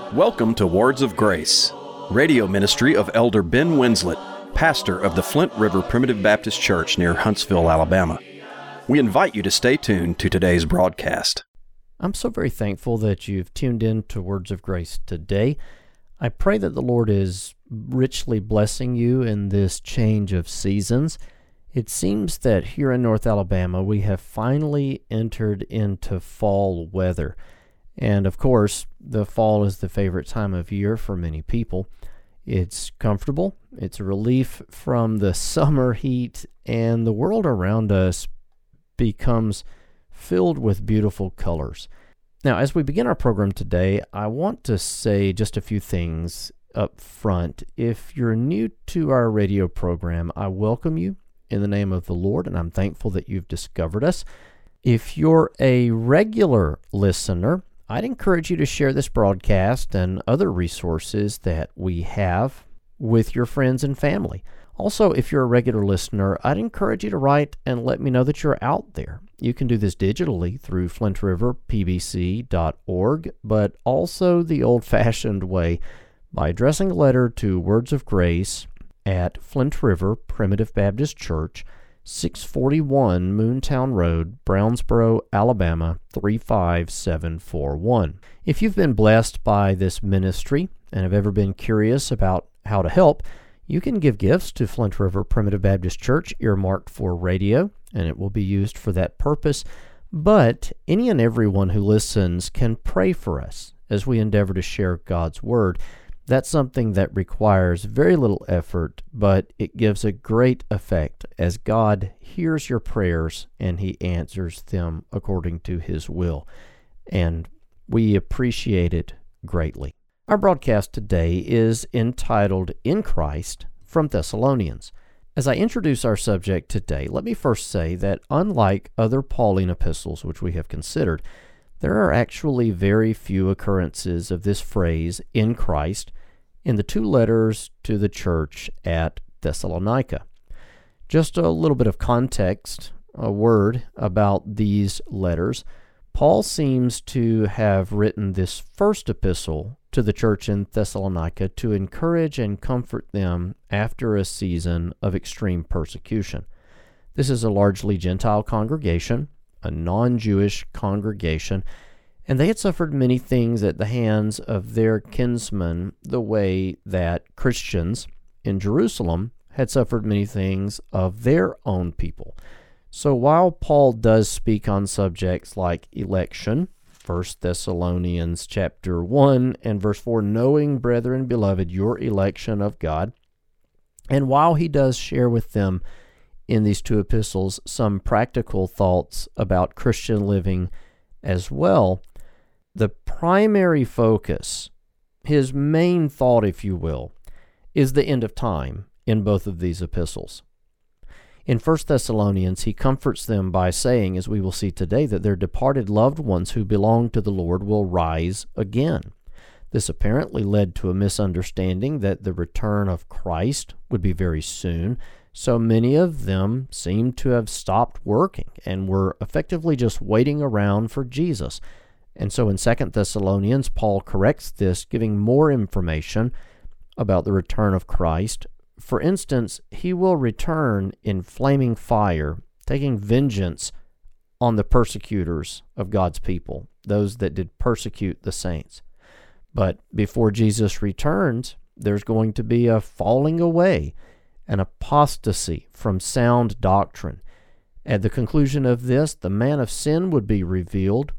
Welcome to Words of Grace, radio ministry of Elder Ben Winslet, pastor of the Flint River Primitive Baptist Church near Huntsville, Alabama. We invite you to stay tuned to today's broadcast. I'm so very thankful that you've tuned in to Words of Grace today. I pray that the Lord is richly blessing you in this change of seasons. It seems that here in North Alabama, we have finally entered into fall weather. And of course, the fall is the favorite time of year for many people. It's comfortable, it's a relief from the summer heat, and the world around us becomes filled with beautiful colors. Now, as we begin our program today, I want to say just a few things up front. If you're new to our radio program, I welcome you in the name of the Lord, and I'm thankful that you've discovered us. If you're a regular listener, I'd encourage you to share this broadcast and other resources that we have with your friends and family. Also, if you're a regular listener, I'd encourage you to write and let me know that you're out there. You can do this digitally through flintriverpbc.org, but also the old-fashioned way by addressing a letter to Words of Grace at Flint River Primitive Baptist Church, 641 Moontown Road, Brownsboro, Alabama, 35741. If you've been blessed by this ministry and have ever been curious about how to help, you can give gifts to Flint River Primitive Baptist Church earmarked for radio, and it will be used for that purpose. But any and everyone who listens can pray for us as we endeavor to share God's Word. That's something that requires very little effort, but it gives a great effect as God hears your prayers and He answers them according to His will. And we appreciate it greatly. Our broadcast today is entitled In Christ from Thessalonians. As I introduce our subject today, let me first say that unlike other Pauline epistles which we have considered, there are actually very few occurrences of this phrase, in Christ, in the two letters to the church at Thessalonica. Just a little bit of context, a word about these letters. Paul seems to have written this first epistle to the church in Thessalonica to encourage and comfort them after a season of extreme persecution. This is a largely Gentile congregation, a non-Jewish congregation, and they had suffered many things at the hands of their kinsmen the way that Christians in Jerusalem had suffered many things of their own people. So while Paul does speak on subjects like election, 1 Thessalonians chapter 1 and verse 4, knowing, brethren, beloved, your election of God, and while he does share with them in these two epistles some practical thoughts about Christian living as well, the primary focus, his main thought, if you will, is the end of time in both of these epistles. In 1 Thessalonians, he comforts them by saying, as we will see today, that their departed loved ones who belong to the Lord will rise again. This apparently led to a misunderstanding that the return of Christ would be very soon, so many of them seemed to have stopped working and were effectively just waiting around for Jesus. And so in 2 Thessalonians, Paul corrects this, giving more information about the return of Christ. For instance, he will return in flaming fire, taking vengeance on the persecutors of God's people, those that did persecute the saints. But before Jesus returns, there's going to be a falling away, an apostasy from sound doctrine. At the conclusion of this, the man of sin would be revealed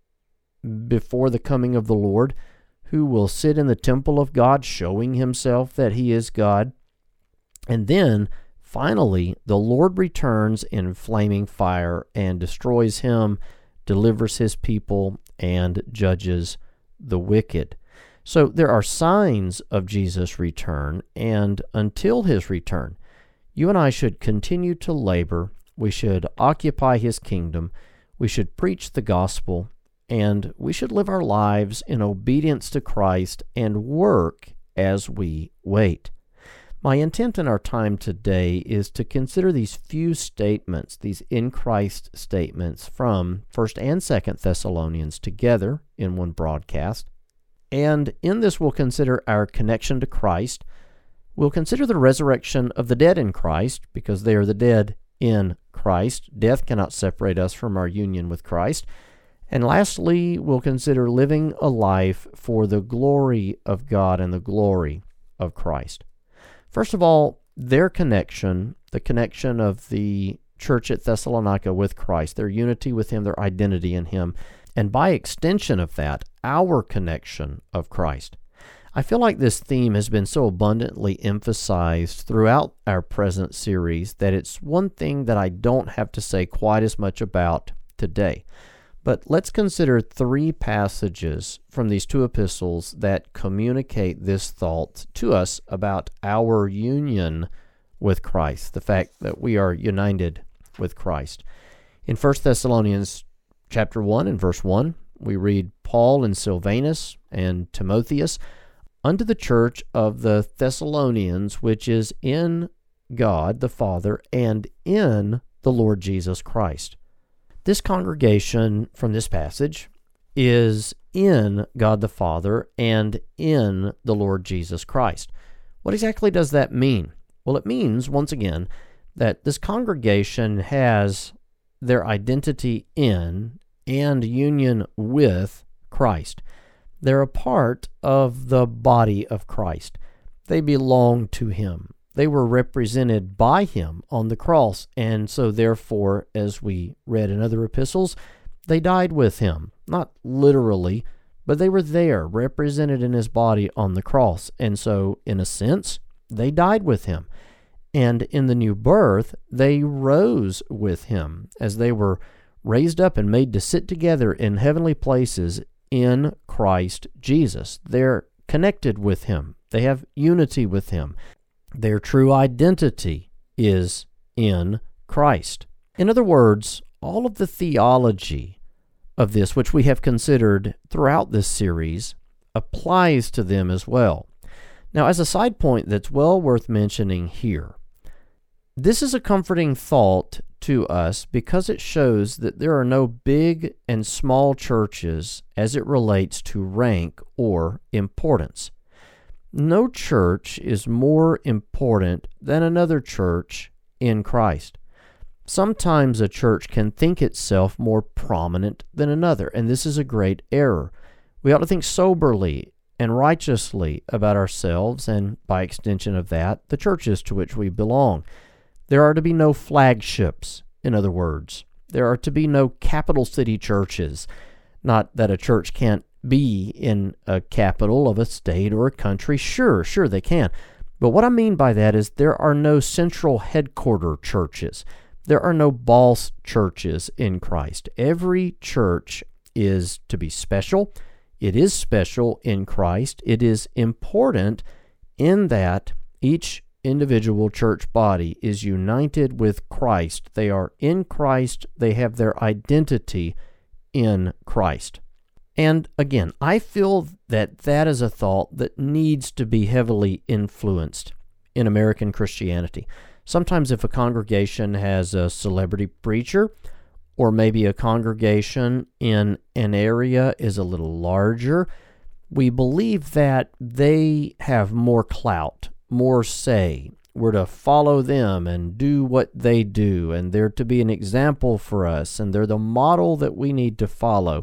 before the coming of the Lord, who will sit in the temple of God, showing himself that he is God. And then, finally, the Lord returns in flaming fire and destroys him, delivers his people, and judges the wicked. So there are signs of Jesus' return, and until his return, you and I should continue to labor. We should occupy his kingdom. We should preach the gospel, and we should live our lives in obedience to Christ and work as we wait. My intent in our time today is to consider these few statements, these in Christ statements from 1 and 2 Thessalonians together in one broadcast. And in this, we'll consider our connection to Christ. We'll consider the resurrection of the dead in Christ, because they are the dead in Christ. Death cannot separate us from our union with Christ. And lastly, we'll consider living a life for the glory of God and the glory of Christ. First of all, their connection, the connection of the church at Thessalonica with Christ, their unity with Him, their identity in Him, and by extension of that, our connection of Christ. I feel like this theme has been so abundantly emphasized throughout our present series that it's one thing that I don't have to say quite as much about today. But let's consider 3 passages from these 2 epistles that communicate this thought to us about our union with Christ, the fact that we are united with Christ. In 1 Thessalonians chapter 1 and verse 1, we read, Paul and Silvanus and Timotheus, unto the church of the Thessalonians, which is in God the Father and in the Lord Jesus Christ. This congregation from this passage is in God the Father and in the Lord Jesus Christ. What exactly does that mean? Well, it means, once again, that this congregation has their identity in and union with Christ. They're a part of the body of Christ. They belong to Him. They were represented by Him on the cross, and so therefore, as we read in other epistles, they died with Him. Not literally, but they were there, represented in His body on the cross, and so, in a sense, they died with Him. And in the new birth, they rose with Him, as they were raised up and made to sit together in heavenly places in Christ Jesus. They're connected with Him. They have unity with Him. Their true identity is in Christ. In other words, all of the theology of this, which we have considered throughout this series, applies to them as well. Now, as a side point that's well worth mentioning here, this is a comforting thought to us because it shows that there are no big and small churches as it relates to rank or importance. No church is more important than another church in Christ. Sometimes a church can think itself more prominent than another, and this is a great error. We ought to think soberly and righteously about ourselves and, by extension of that, the churches to which we belong. There are to be no flagships, in other words. There are to be no capital city churches. Not that a church can't be in a capital of a state or a country. Sure, they can. But what I mean by that is there are no central headquarter churches. There are no boss churches in Christ. Every church is to be special. It is special in Christ. It is important in that each individual church body is united with Christ. They are in Christ. They have their identity in Christ. And again, I feel that that is a thought that needs to be heavily influenced in American Christianity. Sometimes if a congregation has a celebrity preacher, or maybe a congregation in an area is a little larger, we believe that they have more clout, more say. We're to follow them and do what they do, and they're to be an example for us, and they're the model that we need to follow.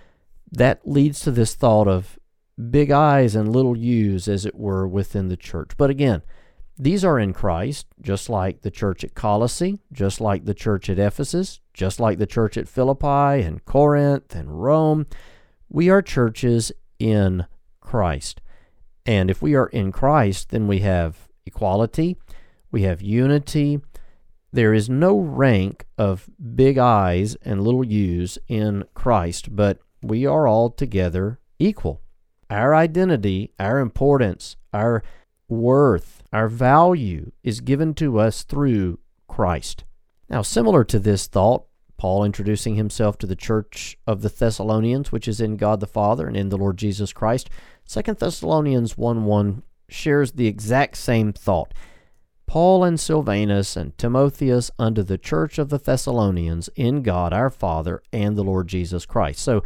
That leads to this thought of big I's and little U's, as it were, within the church. But again, these are in Christ, just like the church at Colossae, just like the church at Ephesus, just like the church at Philippi and Corinth and Rome. We are churches in Christ. And if we are in Christ, then we have equality, we have unity. There is no rank of big I's and little U's in Christ, but we are all together equal. Our identity, our importance, our worth, our value is given to us through Christ. Now, similar to this thought, Paul introducing himself to the church of the Thessalonians, which is in God the Father and in the Lord Jesus Christ, 2 Thessalonians 1:1 shares the exact same thought. Paul and Silvanus and Timotheus unto the church of the Thessalonians in God our Father and the Lord Jesus Christ. So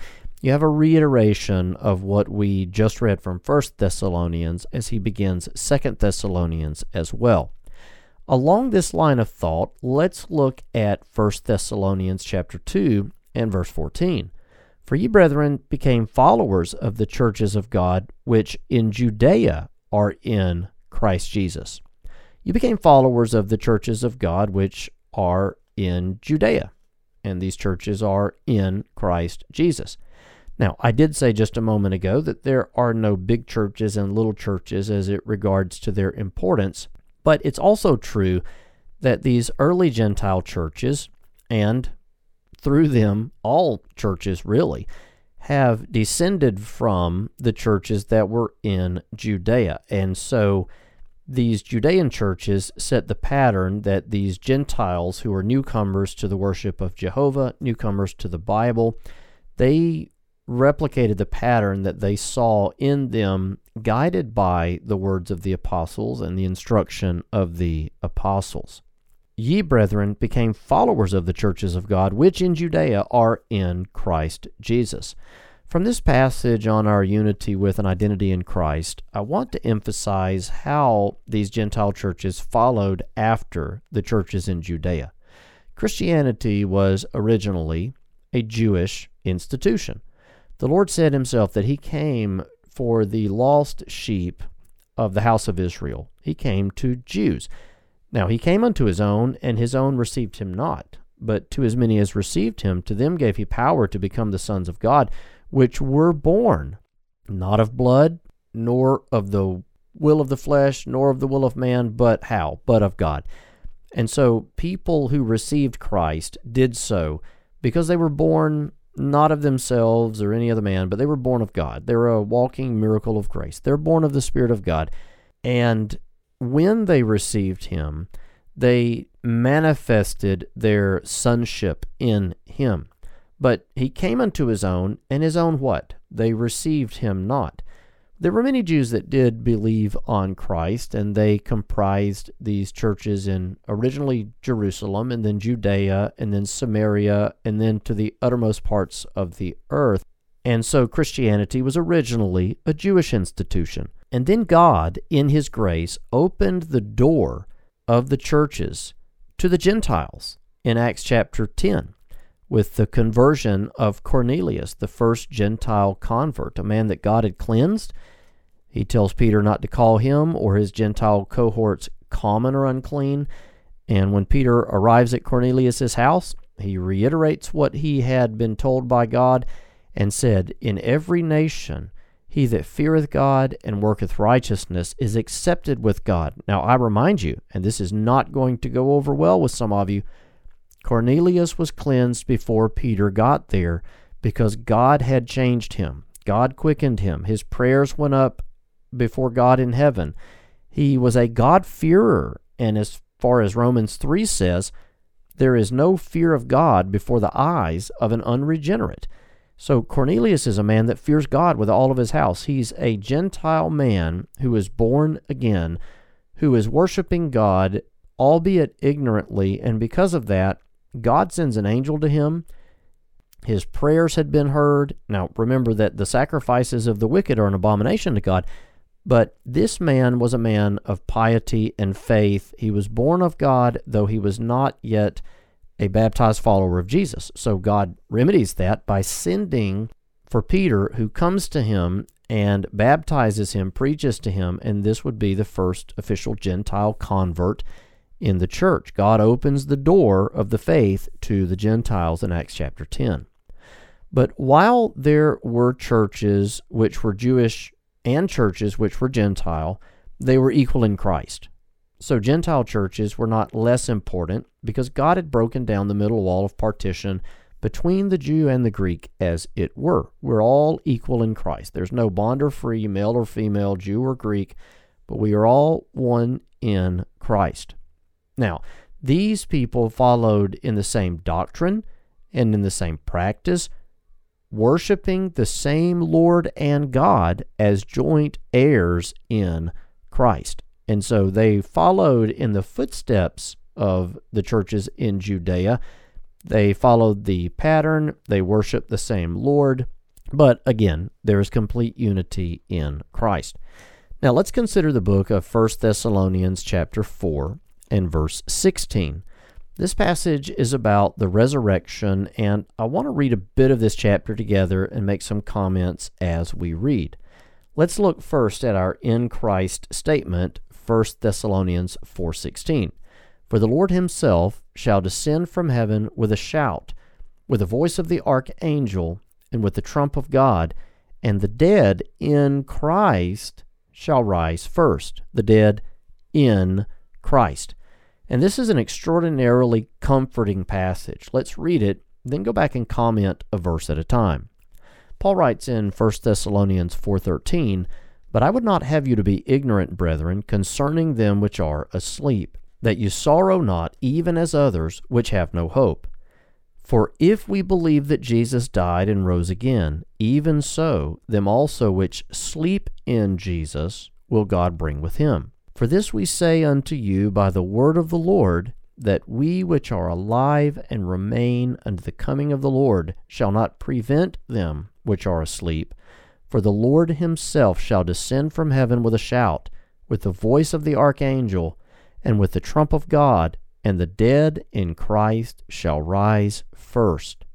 You have a reiteration of what we just read from 1 Thessalonians as he begins 2 Thessalonians as well. Along this line of thought, let's look at 1 Thessalonians chapter 2 and verse 14. For ye, brethren, became followers of the churches of God, which in Judea are in Christ Jesus. You became followers of the churches of God, which are in Judea, and these churches are in Christ Jesus. Now, I did say just a moment ago that there are no big churches and little churches as it regards to their importance, but it's also true that these early Gentile churches, and through them all churches really, have descended from the churches that were in Judea. And so these Judean churches set the pattern that these Gentiles who are newcomers to the worship of Jehovah, newcomers to the Bible, they replicated the pattern that they saw in them, guided by the words of the apostles and the instruction of the apostles. Ye, brethren, became followers of the churches of God, which in Judea are in Christ Jesus. From this passage on our unity with an identity in Christ, I want to emphasize how these Gentile churches followed after the churches in Judea. Christianity was originally a Jewish institution. The Lord said himself that he came for the lost sheep of the house of Israel. He came to Jews. Now he came unto his own, and his own received him not. But to as many as received him, to them gave he power to become the sons of God, which were born, not of blood, nor of the will of the flesh, nor of the will of man, but how? But of God. And so people who received Christ did so because they were born not of themselves or any other man, but they were born of God. They're a walking miracle of grace. They're born of the Spirit of God. And when they received him, they manifested their sonship in him. But he came unto his own, and his own what? They received him not. There were many Jews that did believe on Christ, and they comprised these churches in originally Jerusalem, and then Judea, and then Samaria, and then to the uttermost parts of the earth. And so Christianity was originally a Jewish institution. And then God, in his grace, opened the door of the churches to the Gentiles in Acts chapter 10 with the conversion of Cornelius, the first Gentile convert, a man that God had cleansed. He tells Peter not to call him or his Gentile cohorts common or unclean. And when Peter arrives at Cornelius' house, he reiterates what he had been told by God and said, "In every nation he that feareth God and worketh righteousness is accepted with God." Now I remind you, and this is not going to go over well with some of you, Cornelius was cleansed before Peter got there because God had changed him. God quickened him. His prayers went up before God in heaven. He was a God-fearer, and as far as Romans 3 says, there is no fear of God before the eyes of an unregenerate. So Cornelius is a man that fears God with all of his house. He's a Gentile man who is born again, who is worshiping God, albeit ignorantly, and because of that, God sends an angel to him. His prayers had been heard. Now, remember that the sacrifices of the wicked are an abomination to God, but this man was a man of piety and faith. He was born of God, though he was not yet a baptized follower of Jesus. So God remedies that by sending for Peter, who comes to him and baptizes him, preaches to him, and this would be the first official Gentile convert in the church. God opens the door of the faith to the Gentiles in Acts chapter 10. But while there were churches which were Jewish and churches which were Gentile, they were equal in Christ. So Gentile churches were not less important because God had broken down the middle wall of partition between the Jew and the Greek, as it were. We're all equal in Christ. There's no bond or free, male or female, Jew or Greek, but we are all one in Christ. Now, these people followed in the same doctrine and in the same practice, worshiping the same Lord and God as joint heirs in Christ. And so they followed in the footsteps of the churches in Judea. They followed the pattern. They worshiped the same Lord. But again, there is complete unity in Christ. Now let's consider the book of 1 Thessalonians chapter 4 and verse 16. This passage is about the resurrection, and I want to read a bit of this chapter together and make some comments as we read. Let's look first at our in Christ statement, 1 Thessalonians 4:16. For the Lord himself shall descend from heaven with a shout, with the voice of the archangel, and with the trump of God, and the dead in Christ shall rise first. The dead in Christ. And this is an extraordinarily comforting passage. Let's read it, then go back and comment a verse at a time. Paul writes in 1 Thessalonians 4:13, But I would not have you to be ignorant, brethren, concerning them which are asleep, that you sorrow not, even as others which have no hope. For if we believe that Jesus died and rose again, even so them also which sleep in Jesus will God bring with him. For this we say unto you by the word of the Lord, that we which are alive and remain unto the coming of the Lord shall not prevent them which are asleep. For the Lord himself shall descend from heaven with a shout, with the voice of the archangel, and with the trump of God, and the dead in Christ shall rise first.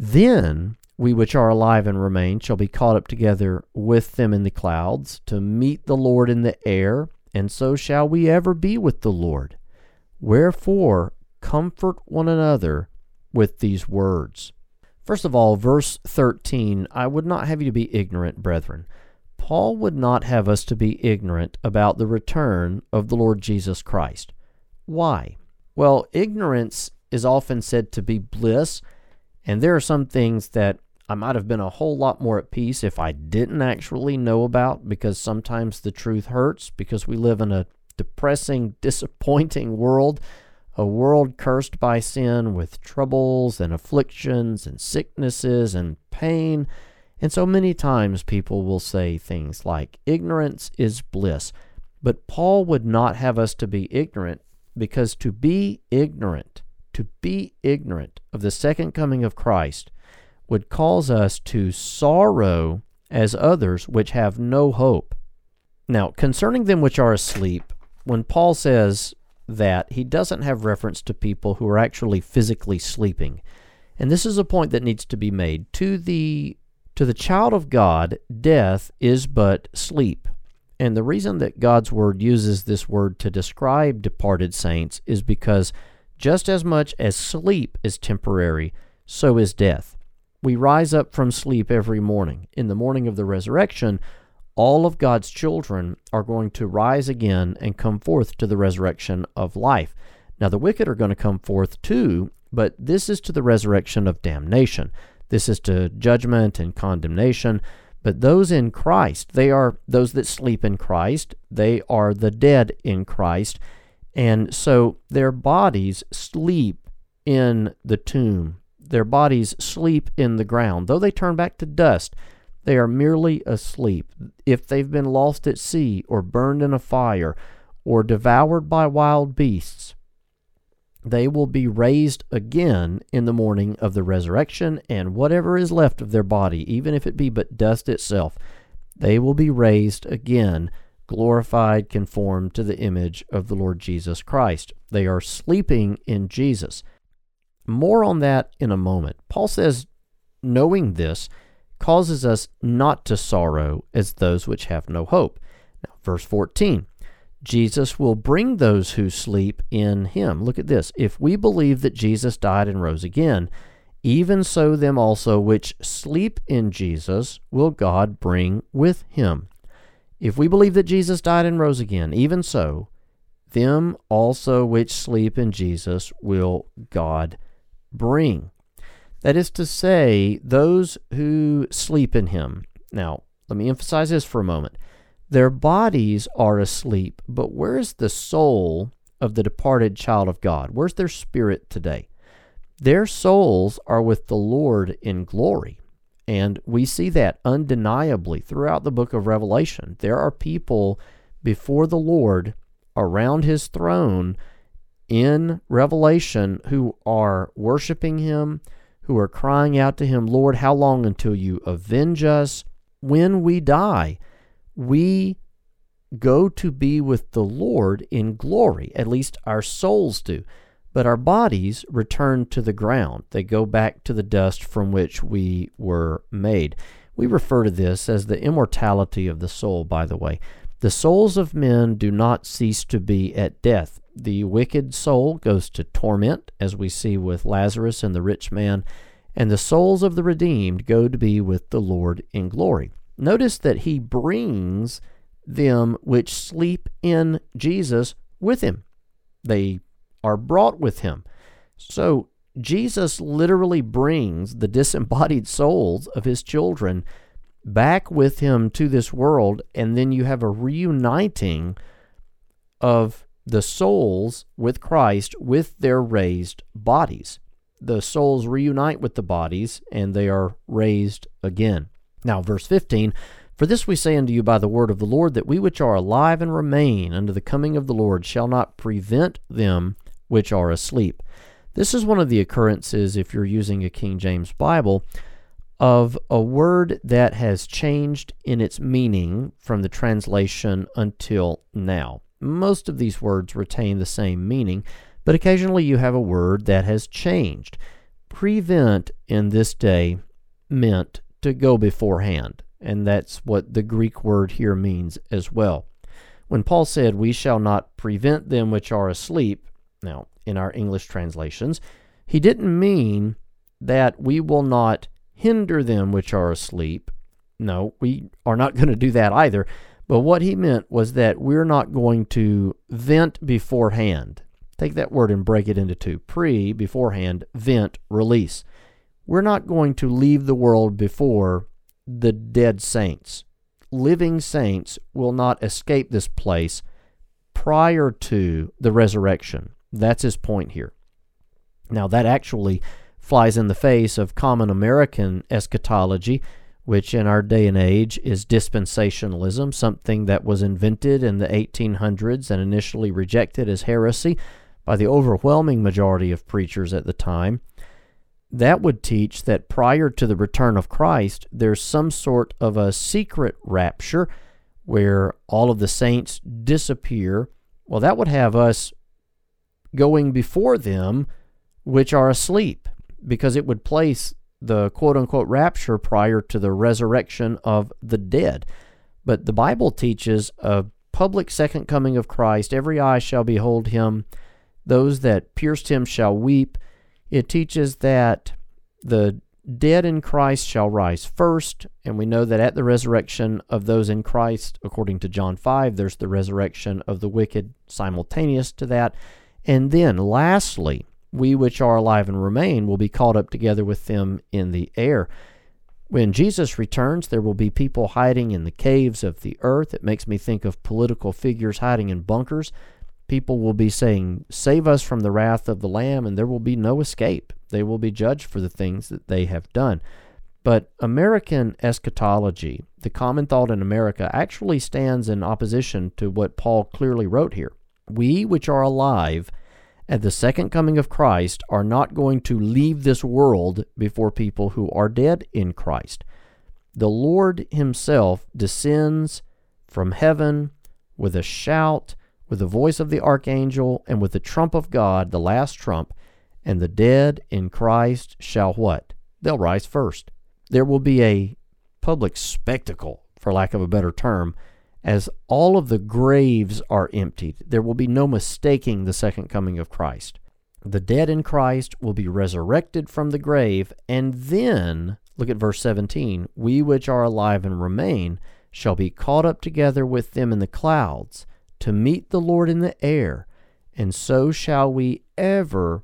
Then we which are alive and remain shall be caught up together with them in the clouds, to meet the Lord in the air, and so shall we ever be with the Lord. Wherefore, comfort one another with these words. First of all, verse 13, I would not have you to be ignorant, brethren. Paul would not have us to be ignorant about the return of the Lord Jesus Christ. Why? Well, ignorance is often said to be bliss, and there are some things that I might have been a whole lot more at peace if I didn't actually know about, because sometimes the truth hurts, because we live in a depressing, disappointing world, a world cursed by sin with troubles and afflictions and sicknesses and pain. And so many times people will say things like, ignorance is bliss. But Paul would not have us to be ignorant, because to be ignorant of the second coming of Christ would cause us to sorrow as others which have no hope. Now, concerning them which are asleep, when Paul says that, he doesn't have reference to people who are actually physically sleeping. And this is a point that needs to be made. To the child of God, death is but sleep. And the reason that God's Word uses this word to describe departed saints is because just as much as sleep is temporary, so is death. We rise up from sleep every morning. In the morning of the resurrection, all of God's children are going to rise again and come forth to the resurrection of life. Now, the wicked are going to come forth too, but this is to the resurrection of damnation. This is to judgment and condemnation. But those in Christ, they are those that sleep in Christ. They are the dead in Christ. And so their bodies sleep in the tomb. Their bodies sleep in the ground. Though they turn back to dust, they are merely asleep. If they've been lost at sea or burned in a fire or devoured by wild beasts, they will be raised again in the morning of the resurrection, and whatever is left of their body, even if it be but dust itself, they will be raised again, glorified, conformed to the image of the Lord Jesus Christ. They are sleeping in Jesus. More on that in a moment. Paul says, knowing this causes us not to sorrow as those which have no hope. Now, verse 14, Jesus will bring those who sleep in him. Look at this. If we believe that Jesus died and rose again, even so them also which sleep in Jesus will God bring with him. If we believe that Jesus died and rose again, even so them also which sleep in Jesus will God bring. That is to say, those who sleep in him. Now, let me emphasize this for a moment. Their bodies are asleep, but where's the soul of the departed child of God? Where's their spirit today? Their souls are with the Lord in glory. And we see that undeniably throughout the book of Revelation. There are people before the Lord around his throne in Revelation who are worshiping him, who are crying out to him, Lord, how long until you avenge us? When we die, we go to be with the Lord in glory. At least our souls do. But our bodies return to the ground. They go back to the dust from which we were made. We refer to this as the immortality of the soul, by the way. The souls of men do not cease to be at death. The wicked soul goes to torment, as we see with Lazarus and the rich man, and the souls of the redeemed go to be with the Lord in glory. Notice that he brings them which sleep in Jesus with him. They are brought with him. So Jesus literally brings the disembodied souls of his children back with him to this world, and then you have a reuniting of the souls with Christ with their raised bodies. The souls reunite with the bodies, and they are raised again. Now, verse 15, for this we say unto you by the word of the Lord, that we which are alive and remain unto the coming of the Lord shall not prevent them which are asleep. This is one of the occurrences, if you're using a King James Bible, of a word that has changed in its meaning from the translation until now. Most of these words retain the same meaning, but occasionally you have a word that has changed. Prevent in this day meant to go beforehand, and that's what the Greek word here means as well. When Paul said, we shall not prevent them which are asleep, now in our English translations, he didn't mean that we will not hinder them which are asleep. No, we are not going to do that either. But what he meant was that we're not going to vent beforehand. Take that word and break it into two. Beforehand, vent, release. We're not going to leave the world before the dead saints. Living saints will not escape this place prior to the resurrection. That's his point here. Now, that actually flies in the face of common American eschatology, which in our day and age is dispensationalism, something that was invented in the 1800s and initially rejected as heresy by the overwhelming majority of preachers at the time. That would teach that prior to the return of Christ, there's some sort of a secret rapture where all of the saints disappear. Well, that would have us going before them which are asleep, because it would place the quote-unquote rapture prior to the resurrection of the dead. But the Bible teaches a public second coming of Christ. Every eye shall behold him. Those that pierced him shall weep. It teaches that the dead in Christ shall rise first, and we know that at the resurrection of those in Christ, according to John 5, there's the resurrection of the wicked simultaneous to that. And then, lastly, we which are alive and remain will be caught up together with them in the air. When Jesus returns, there will be people hiding in the caves of the earth. It makes me think of political figures hiding in bunkers. People will be saying, save us from the wrath of the Lamb, and there will be no escape. They will be judged for the things that they have done. But American eschatology, the common thought in America, actually stands in opposition to what Paul clearly wrote here. We which are alive at the second coming of Christ are not going to leave this world before people who are dead in Christ. The Lord himself descends from heaven with a shout, with the voice of the archangel, and with the trump of God, the last trump, and the dead in Christ shall what? They'll rise first. There will be a public spectacle, for lack of a better term, as all of the graves are emptied. There will be no mistaking the second coming of Christ. The dead in Christ will be resurrected from the grave, and then, look at verse 17, we which are alive and remain shall be caught up together with them in the clouds to meet the Lord in the air, and so shall we ever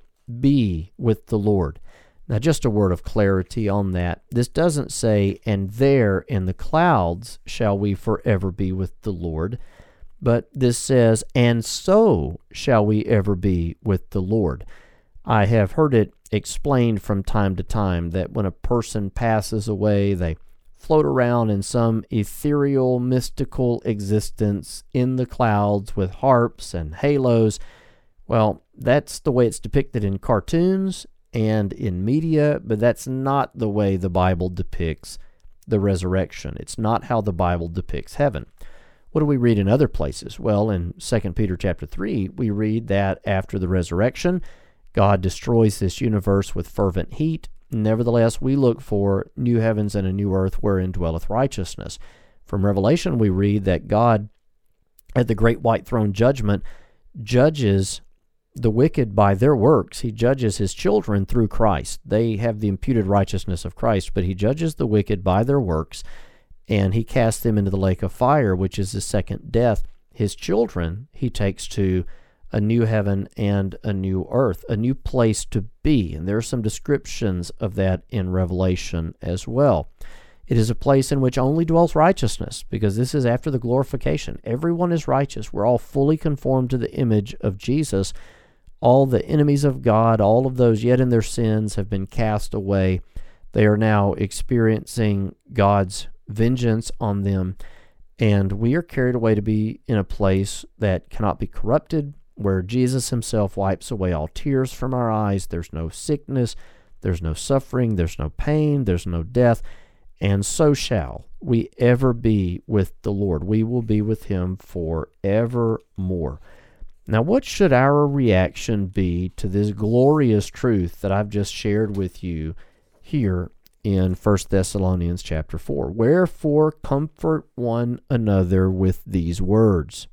be with the Lord. Now, just a word of clarity on that. This doesn't say, and there in the clouds shall we forever be with the Lord, but this says, and so shall we ever be with the Lord. I have heard it explained from time to time that when a person passes away, they float around in some ethereal, mystical existence in the clouds with harps and halos. Well, that's the way it's depicted in cartoons, and in media, but that's not the way the Bible depicts the resurrection. It's not how the Bible depicts heaven. What do we read in other places? Well, in 2 Peter chapter 3, we read that after the resurrection, God destroys this universe with fervent heat. Nevertheless, we look for new heavens and a new earth wherein dwelleth righteousness. From Revelation, we read that God, at the great white throne judgment, judges the wicked by their works. He judges his children through Christ. They have the imputed righteousness of Christ, but he judges the wicked by their works, and he casts them into the lake of fire, which is the second death. His children he takes to a new heaven and a new earth, a new place to be. And there are some descriptions of that in Revelation as well. It is a place in which only dwells righteousness, because this is after the glorification. Everyone is righteous. We're all fully conformed to the image of Jesus. All the enemies of God, all of those yet in their sins, have been cast away. They are now experiencing God's vengeance on them, and we are carried away to be in a place that cannot be corrupted, where Jesus himself wipes away all tears from our eyes. There's no sickness, there's no suffering, there's no pain, there's no death, and so shall we ever be with the Lord. We will be with him forevermore. Now, what should our reaction be to this glorious truth that I've just shared with you here in 1 Thessalonians chapter 4? Wherefore comfort one another with these words.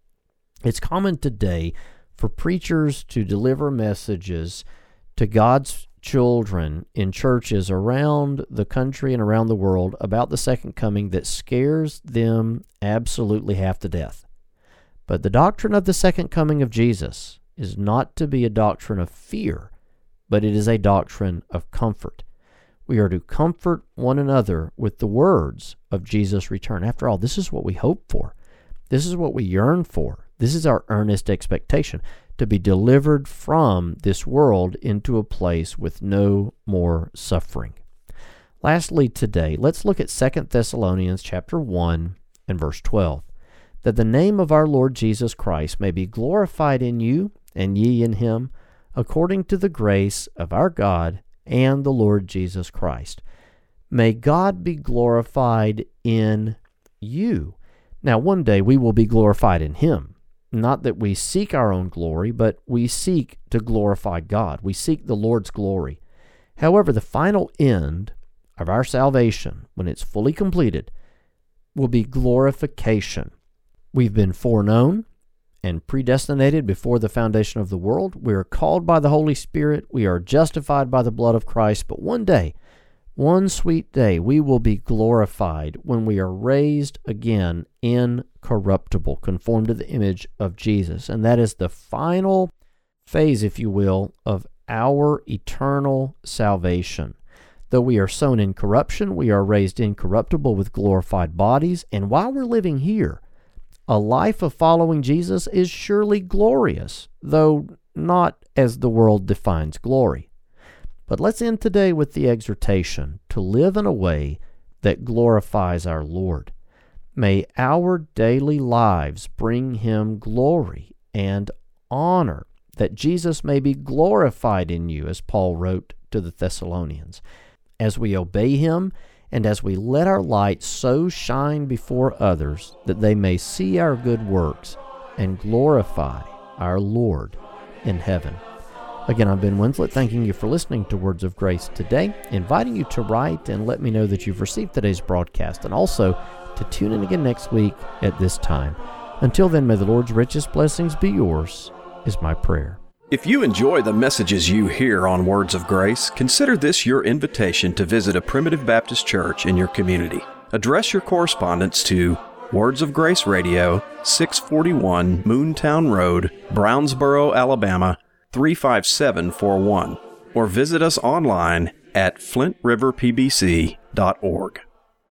It's common today for preachers to deliver messages to God's children in churches around the country and around the world about the second coming that scares them absolutely half to death. But the doctrine of the second coming of Jesus is not to be a doctrine of fear, but it is a doctrine of comfort. We are to comfort one another with the words of Jesus' return. After all, this is what we hope for. This is what we yearn for. This is our earnest expectation, to be delivered from this world into a place with no more suffering. Lastly today, let's look at 2 Thessalonians chapter 1 and verse 12. That the name of our Lord Jesus Christ may be glorified in you, and ye in him, according to the grace of our God and the Lord Jesus Christ. May God be glorified in you. Now, one day we will be glorified in him. Not that we seek our own glory, but we seek to glorify God. We seek the Lord's glory. However, the final end of our salvation, when it's fully completed, will be glorification. We've been foreknown and predestinated before the foundation of the world. We are called by the Holy Spirit. We are justified by the blood of Christ. But one day, one sweet day, we will be glorified when we are raised again incorruptible, conformed to the image of Jesus. And that is the final phase, if you will, of our eternal salvation. Though we are sown in corruption, we are raised incorruptible with glorified bodies. And while we're living here, a life of following Jesus is surely glorious, though not as the world defines glory. But let's end today with the exhortation to live in a way that glorifies our Lord. May our daily lives bring him glory and honor, that Jesus may be glorified in you, as Paul wrote to the Thessalonians. As we obey him, and as we let our light so shine before others that they may see our good works and glorify our Lord in heaven. Again, I'm Ben Winslett, thanking you for listening to Words of Grace today, inviting you to write and let me know that you've received today's broadcast, and also to tune in again next week at this time. Until then, may the Lord's richest blessings be yours, is my prayer. If you enjoy the messages you hear on Words of Grace, consider this your invitation to visit a Primitive Baptist church in your community. Address your correspondence to Words of Grace Radio, 641 Moontown Road, Brownsboro, Alabama, 35741, or visit us online at flintriverpbc.org.